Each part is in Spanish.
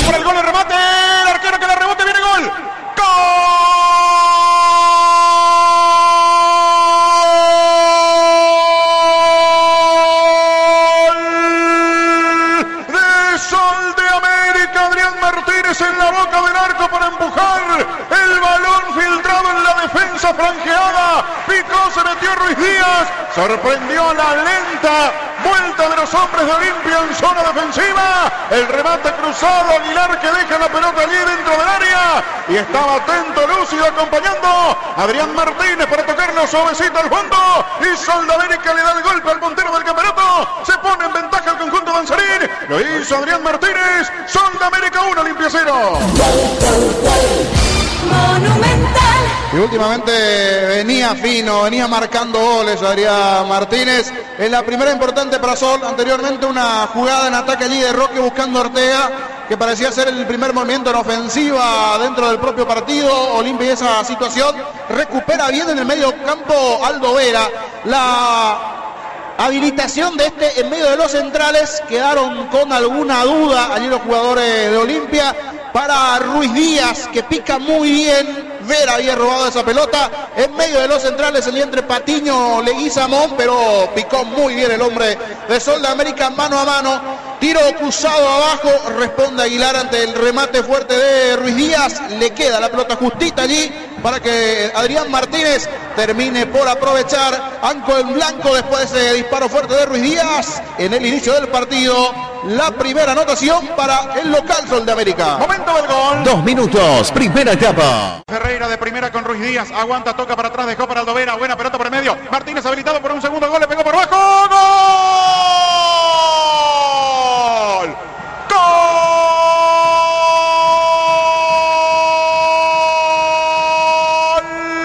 por el gol, el remate, el arquero que la rebote, viene gol. ¡Gol! De Sol de América, Adrián Martínez en la boca del arco para empujar. El balón filtrado en la defensa franqueada. Picó, se metió Ruiz Díaz. Sorprendió la lenta vuelta de los hombres de Olimpia en zona defensiva. El remate cruzado, Aguilar que deja la pelota allí dentro del área. Y estaba atento, lúcido, acompañando a Adrián Martínez para tocarlo suavecito al fondo. Y Sol de América le da el golpe al puntero del campeonato. Se pone en ventaja el conjunto danzarín. Lo hizo Adrián Martínez. Sol de América 1, Olimpia 0. Monumental. Y últimamente venía fino, venía marcando goles Adrián Martínez. En la primera importante para Sol, anteriormente una jugada en ataque allí de Roque buscando a Ortega, que parecía ser el primer movimiento en ofensiva dentro del propio partido. Olimpia, esa situación, recupera bien en el medio campo Aldo Vera. La habilitación de este en medio de los centrales, quedaron con alguna duda allí los jugadores de Olimpia. Para Ruiz Díaz, que pica muy bien. Vera había robado esa pelota en medio de los centrales, el entre Patiño, Leguizamón, pero picó muy bien el hombre de Sol de América mano a mano. Tiro cruzado abajo, responde Aguilar ante el remate fuerte de Ruiz Díaz. Le queda la pelota justita allí para que Adrián Martínez termine por aprovechar. Anco en blanco después de ese disparo fuerte de Ruiz Díaz en el inicio del partido. La primera anotación para el local Sol de América. Momento del gol. 2 minutos, primera etapa. Ferreira de primera con Ruiz Díaz. Aguanta, toca para atrás, dejó para Aldo Vera. Buena pelota por el medio. Martínez habilitado por un segundo gol. Le pegó por abajo. ¡Gol! ¡Gol!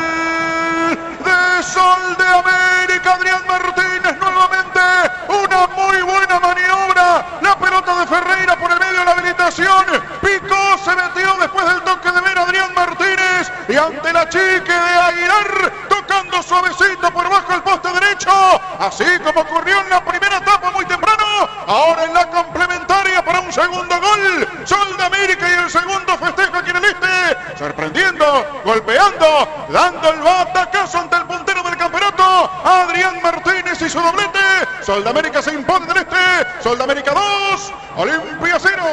De Sol de América, Adrián Martínez nuevamente. Una muy buena maniobra. La pelota de Ferreira por el medio de la habilitación. Picó, se metió después del toque de Vera Adrián Martínez. Y ante la chique de Aguilar, tocando suavecito por bajo el poste derecho. Así como ocurrió en la primera etapa muy temprano. Ahora en la complementaria para un segundo gol. Sol de América y el segundo festejo aquí en el este. Sorprendiendo, golpeando, dando el batacazo ante el puntero del campeonato. Adrián Martínez y su doblete. Sol de América se impone del este. Sol de América 2, Olimpia 0.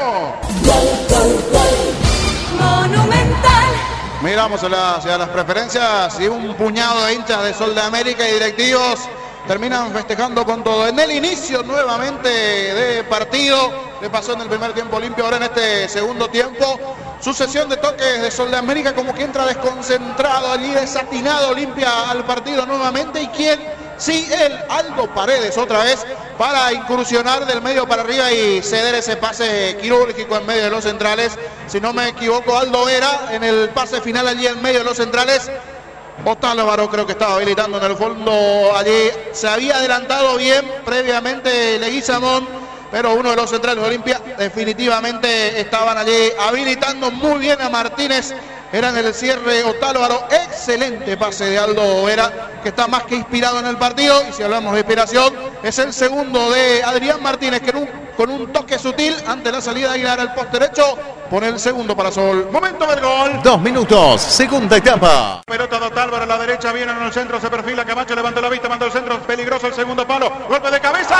Monumental. Miramos hacia las preferencias y un puñado de hinchas de Sol de América y directivos terminan festejando con todo. En el inicio nuevamente de partido, le pasó en el primer tiempo Olimpia, ahora en este segundo tiempo, sucesión de toques de Sol de América, como que entra desconcentrado allí, desatinado Olimpia al partido nuevamente. ¿Y quién? Sí, el Aldo Paredes otra vez para incursionar del medio para arriba y ceder ese pase quirúrgico en medio de los centrales. Si no me equivoco, Aldo Vera en el pase final allí en medio de los centrales. Otálvaro creo que estaba habilitando en el fondo allí. Se había adelantado bien previamente Leguizamón, pero uno de los centrales de Olimpia definitivamente estaban allí habilitando muy bien a Martínez. Era en el cierre Otálvaro. Excelente pase de Aldo Vera, que está más que inspirado en el partido. Y si hablamos de inspiración, es el segundo de Adrián Martínez, que con un toque sutil ante la salida de Aguilar al poste derecho, pone el segundo para Sol. Momento del gol. 2 minutos, segunda etapa. Pelota de Otálvaro a la derecha, viene en el centro, se perfila Camacho, levanta la vista, manda el centro, peligroso el segundo palo. Golpe de cabeza.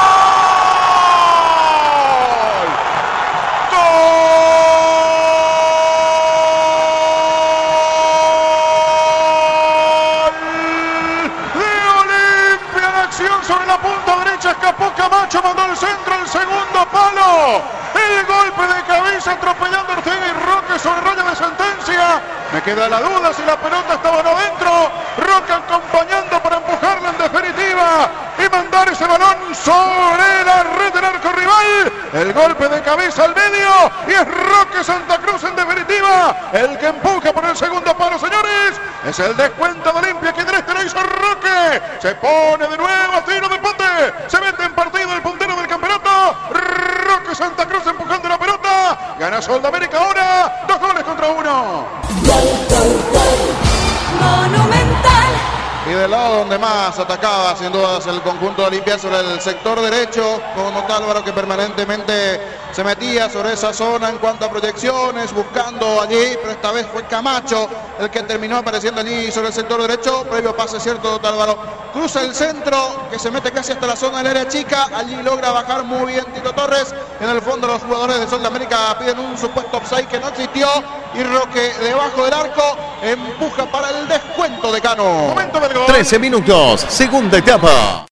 Sobre la punta derecha escapó Camacho, mandó al centro, el segundo palo. El golpe de cabeza atropellando a Ortega y Roque sobre raya de sentencia. Me queda la duda si la pelota estaba no dentro. Roque acompañando para empujarla en definitiva y mandar ese balón sobre la red del arco rival. El golpe de cabeza al medio y es Roque Santa Cruz en definitiva el que empuja por el segundo palo, señores. Es el descuento de Olimpia, que del este lo hizo Roque. Se pone de nuevo a tiro de pote. Se mete en partido el puntero del campeonato. Roque Santa Cruz empujando la pelota. Gana Sol de América ahora. 2-1. Monumental. Y del lado donde más atacaba, sin dudas, el conjunto de Olimpia sobre el sector derecho, con Otálvaro que permanentemente se metía sobre esa zona en cuanto a proyecciones, buscando allí, pero esta vez fue Camacho el que terminó apareciendo allí sobre el sector derecho. Previo pase cierto de Otálvaro, cruza el centro, que se mete casi hasta la zona del área chica, allí logra bajar muy bien Tito Torres. En el fondo los jugadores de Sol de América piden un supuesto offside que no existió, y Roque debajo del arco empuja para el descuento de Cano. Momento del gol. 13 minutos, segunda etapa.